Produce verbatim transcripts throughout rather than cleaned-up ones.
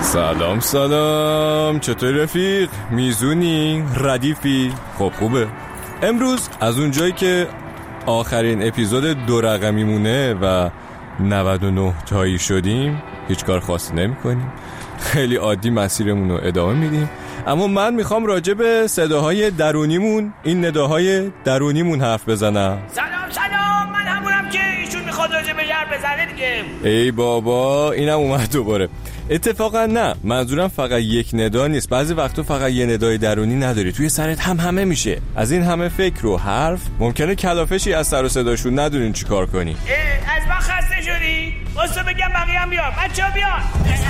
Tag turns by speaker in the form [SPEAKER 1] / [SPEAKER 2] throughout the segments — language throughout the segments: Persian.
[SPEAKER 1] سلام سلام، چطور رفیق؟ میزونی؟ ردیفی؟ خب خوبه. امروز از اونجایی که آخرین اپیزود دو رقمی مونه و نود و نه تایی شدیم هیچ کار خاصی نمی کنیم، خیلی عادی مسیرمون رو ادامه میدیم. اما من میخوام راجع به صداهای درونیمون، این نداهای درونیمون حرف بزنم.
[SPEAKER 2] سلام سلام، من همونم که ایشون میخواد راجع به حرف بزنه دیگه.
[SPEAKER 1] ای بابا، اینم اومد دوباره. اتفاقا نه، منظورم فقط یک ندا نیست. بعضی وقتا فقط یه ندای درونی نداری، توی سرت هم همه میشه. از این همه فکر و حرف ممکنه کلافشی از سر و صداشون ندونین چی کار کنی.
[SPEAKER 2] از من خسته شدی؟ واسه بگم بقیه هم بیان. بچه ها بیان.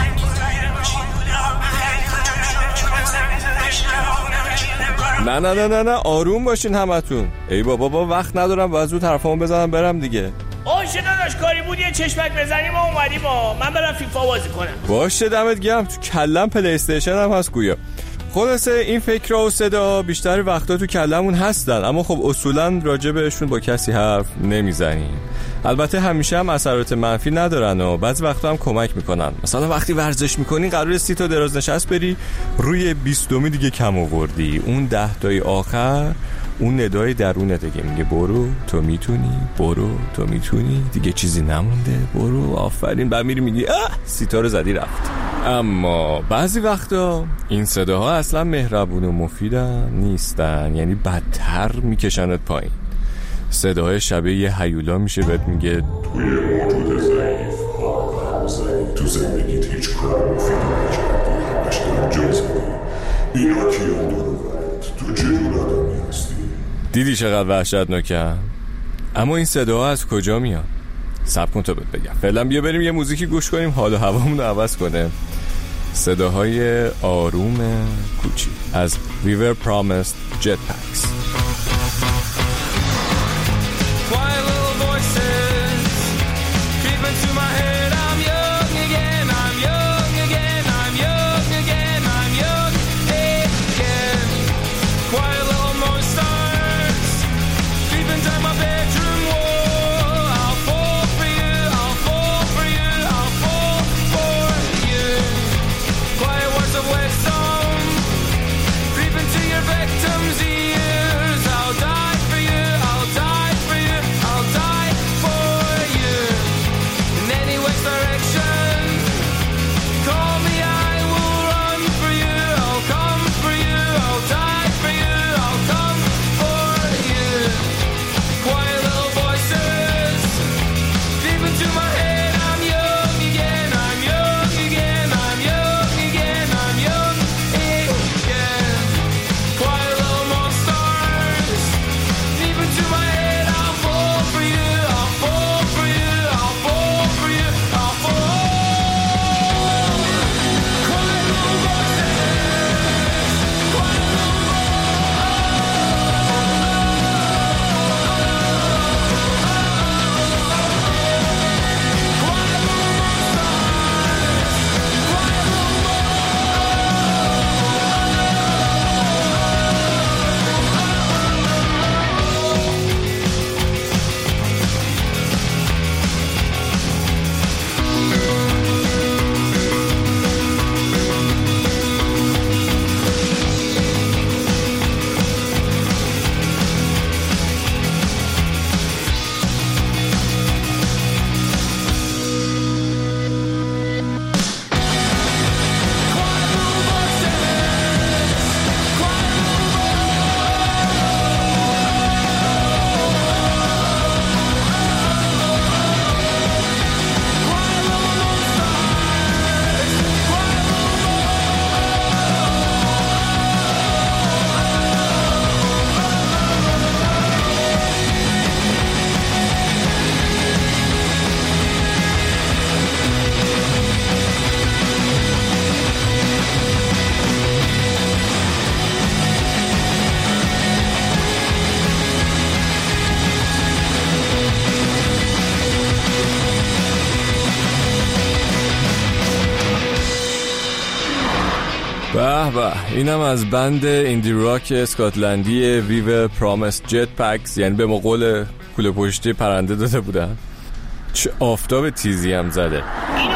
[SPEAKER 1] نه نه نه نه نه آروم باشین همتون. ای بابا با وقت ندارم، باید زود حرفامو بزنم برم دیگه.
[SPEAKER 2] باشه داداش، کاری بود یه چشمک بزنیم و اومدیم و من برم فیفا بازی کنم.
[SPEAKER 1] باشه دمت گرم، تو کلم پلی استیشن هم هست گویا. خلاصه این فکرها و صدا بیشتر وقتا تو کلمون هستن، اما خب اصولا راجع بهشون با کسی حرف نمیزنیم. البته همیشه هم اثرات منفی ندارن و بعضی وقتا هم کمک میکنن. مثلا وقتی ورزش میکنی قراره سی تا دراز نشست بری، روی بیستمی دیگه کم آوردی، اون ده تای آخر اون ندای درونه دیگه میگه برو تو میتونی، برو تو میتونی، دیگه چیزی نمونده، برو آفرین. بعد میری میگی آه ستاره زدی رفت. اما بعضی وقتا این صداها اصلا مهربون و مفیدن نیستن، یعنی بدتر میکشنت پایین. صداهای شبیه یه هیولا میشه بهت میگه
[SPEAKER 3] توی موجود ضعیف ها ضعیف تو زندگیت هیچ کار مفیدی نکردی، همش دارم جز میدی. اینا کیان دروبت؟ تو چجور آدمی هستی؟
[SPEAKER 1] دیدی چقدر وحشتناکن؟ اما این صداها از کجا میان؟ صبر کن تا بهت بگم. فعلا بیا بریم یه موزیکی گوش کنیم حال و هوامون رو عوض کنه. صداهای آروم کوچیک از River Promised Jetpacks. به به، اینم از بند ایندی راک اسکاتلندی ریور پرامس جت پکس، یعنی به مقول کوله پشتی پرنده داده بودن. چه آفتاب تیزی هم زده.
[SPEAKER 2] اینو رو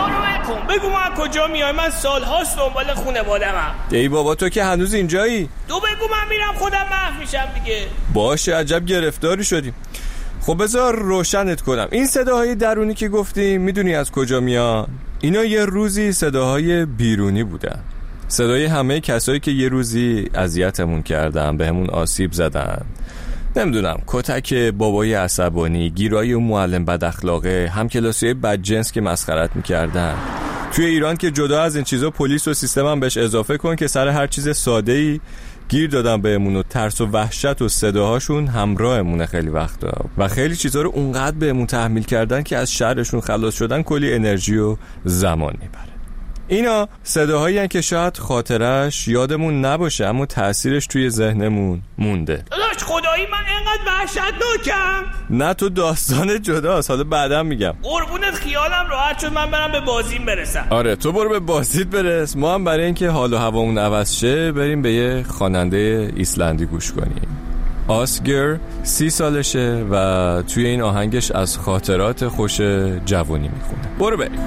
[SPEAKER 2] کن، بگو ما از کجا میای؟ من سالهاست دنبال خانواده‌ام.
[SPEAKER 1] ای بابا تو که هنوز اینجایی.
[SPEAKER 2] تو بگو من میرم خودم محو میشم دیگه.
[SPEAKER 1] باشه عجب گرفتاری شدیم. خب بذار روشنت کنم. این صداهای درونی که گفتیم میدونی از کجا میان؟ اینا یه روزی صداهای بیرونی بودن. صدای همه کسایی که یه روزی اذیتمون کردن، بهمون آسیب زدن. نمیدونم، کتک بابای عصبانی، گیرای اون معلم بد اخلاقه، همکلاسیای بدجنس که مسخرت میکردن. توی ایران که جدا از این چیزا پلیس و سیستم هم بهش اضافه کن که سر هر چیز ساده‌ای گیر دادن بهمون و ترس و وحشت و صداهاشون همراهمونه خیلی وقتا و خیلی چیزا رو اونقدر بهمون تحمیل کردن که از شرشون خلاص شدن کلی انرژی و زمان میبره. اینا صداهایی هستن که شاید خاطرش یادمون نباشه اما تأثیرش توی ذهنمون مونده.
[SPEAKER 2] داداش خدایی من اینقدر وحشتناکم؟
[SPEAKER 1] نه تو داستان جداست، حالا بعدا میگم.
[SPEAKER 2] قربونت خیالم راحت شد، من برم به بازیم برسم.
[SPEAKER 1] آره تو برو به بازیت برس، ما هم برای اینکه حال و هوامون عوض شه بریم به یه خواننده ایسلندی گوش کنیم. آسگر سی سالشه و توی این آهنگش از خاطرات خوش جوانی میخونه. برو بریم.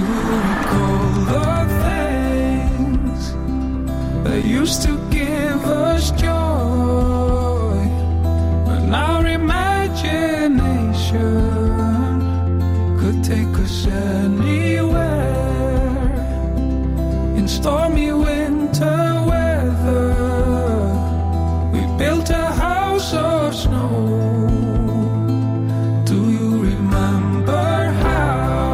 [SPEAKER 4] They used to give us joy, but our imagination could take us anywhere. In stormy winter weather, we built a house of snow. Do you remember how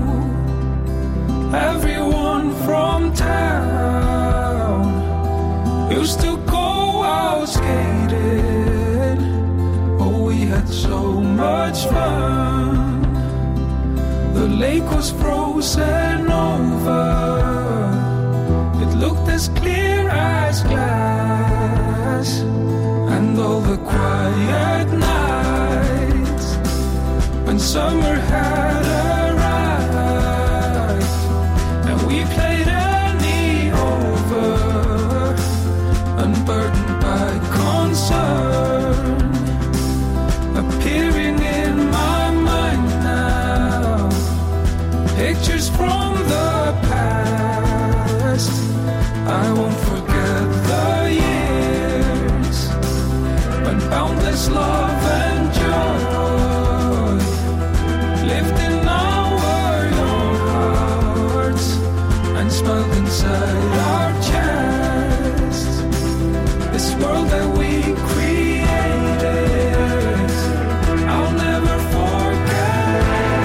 [SPEAKER 4] everyone from town used to go out skating? Oh, we had so much fun. The lake was frozen over. It looked as clear as glass. And all the quiet nights when summer had arrived and we played any over, unburdened by concern, appearing in my mind now, pictures from the past. I won't forget the years when boundless love and joy lived in our young hearts and smiled inside our chests. This world that we created, I'll never forget.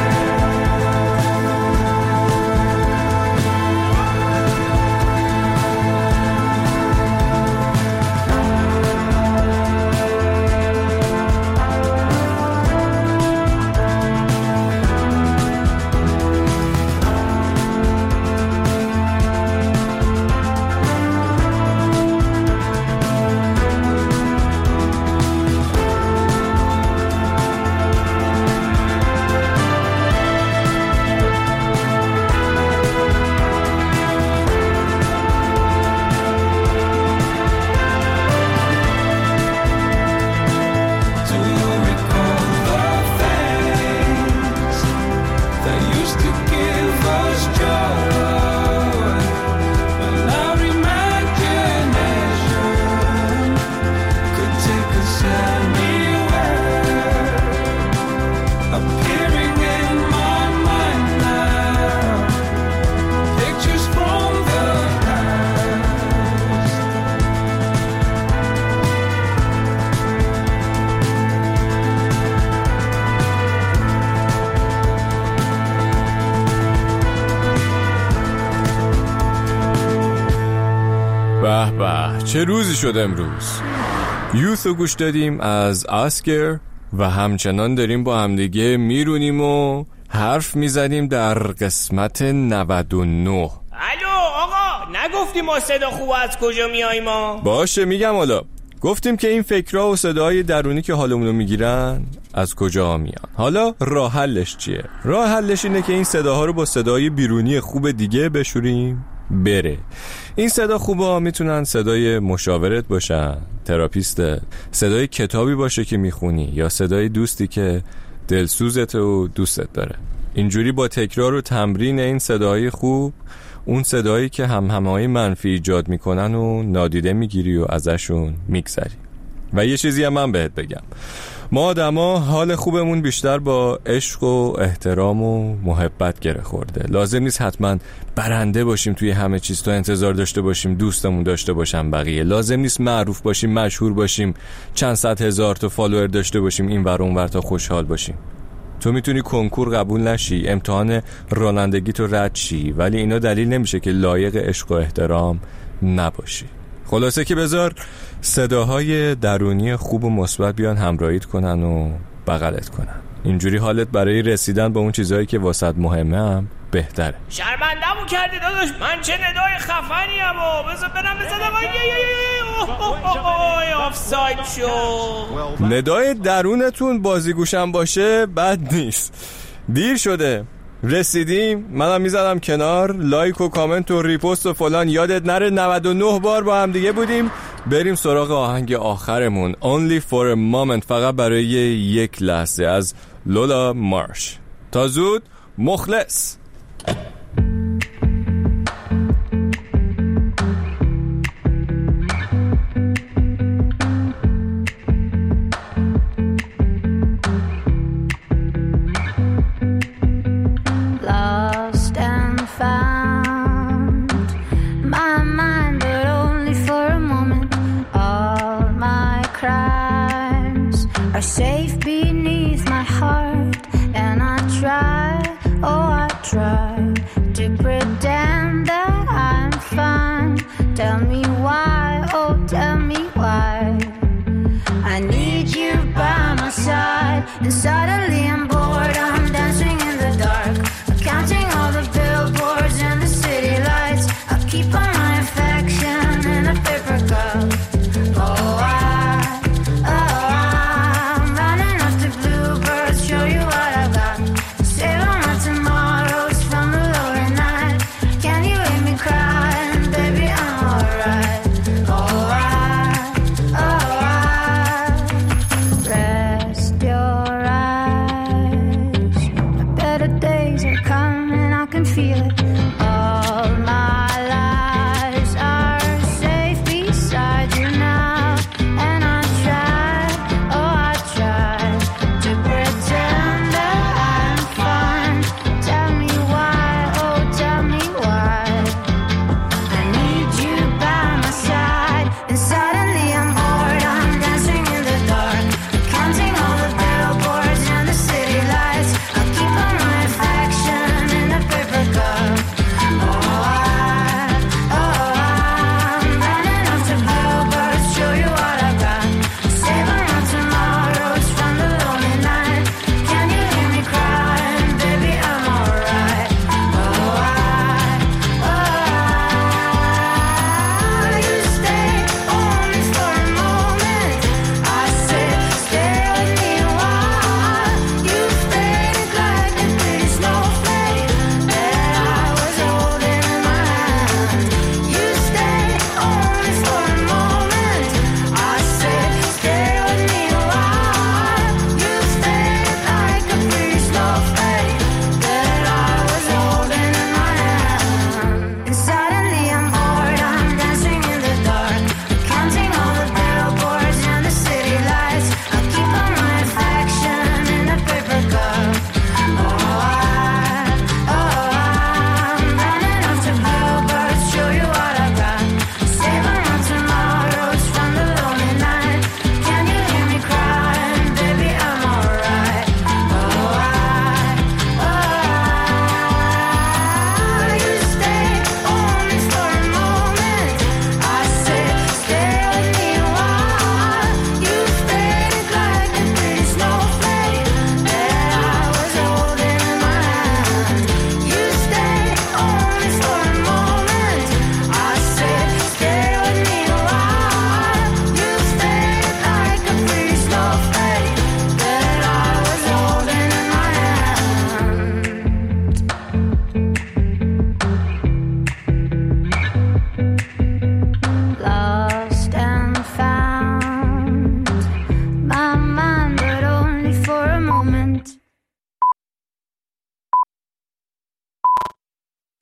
[SPEAKER 1] به به چه روزی شد امروز. یوثو گوش دادیم از آسگر و همچنان داریم با همدیگه میرونیم و حرف میزنیم در قسمت نود و نه.
[SPEAKER 2] الو آقا، نگفتیم ما صدا خوب از کجا میاییم ما؟
[SPEAKER 1] باشه میگم. حالا گفتیم که این فکرها و صداهای درونی که حالمونو میگیرن از کجا میان. حالا راه حلش چیه؟ راه حلش اینه که این صداها رو با صدای بیرونی خوب دیگه بشوریم بره. این صدا خوبا میتونن صدای مشاورت باشن، تراپیست، صدای کتابی باشه که میخونی، یا صدای دوستی که دلسوزت و دوستت داره. اینجوری با تکرار و تمرین این صداهای خوب، اون صدایی که هم همهای منفی ایجاد میکنن و نادیده میگیری و ازشون میگذری. و یه چیزی هم من بهت بگم، ما آدما حال خوبمون بیشتر با عشق و احترام و محبت گره خورده. لازم نیست حتما برنده باشیم توی همه چیز تا انتظار داشته باشیم دوستمون داشته باشن بقیه. لازم نیست معروف باشیم، مشهور باشیم، چند صد هزار تا فالوور داشته باشیم این ور اون ور تا خوشحال باشیم. تو میتونی کنکور قبول نشی، امتحان رانندگی تو رد شی، ولی اینا دلیل نمیشه که لایق عشق و احترام نباشی. خلاصه که بذار صداهای درونی خوب و مثبت بیان همراهیت کنن و بغلت کنن. اینجوری حالت برای رسیدن به اون چیزهایی که واسط مهمه هم بهتره.
[SPEAKER 2] شرمنده‌مو کردی داداش، من چه ندای خفنیم و بذار برم بزنم آفساید شو.
[SPEAKER 1] ندای درونتون بازیگوشم باشه بد نیست. دیر شده، رسیدیم، منم میزدم کنار، لایک و کامنت و ریپوست و فلان یادت نره. نود و نه بار با هم دیگه بودیم. بریم سراغ آهنگ آخرمون Only for a moment، فقط برای یک لحظه، از لولا مارش. تا زود، مخلص.
[SPEAKER 5] Are safe beneath my heart, and I try, oh I try to pretend that I'm fine. Tell me why, oh tell me why. I need you by my side, and suddenly I'm bored. I'm dancing in the dark, counting all the billboards and the city lights. I keep all my affection in a paper cup. Oh I feel it.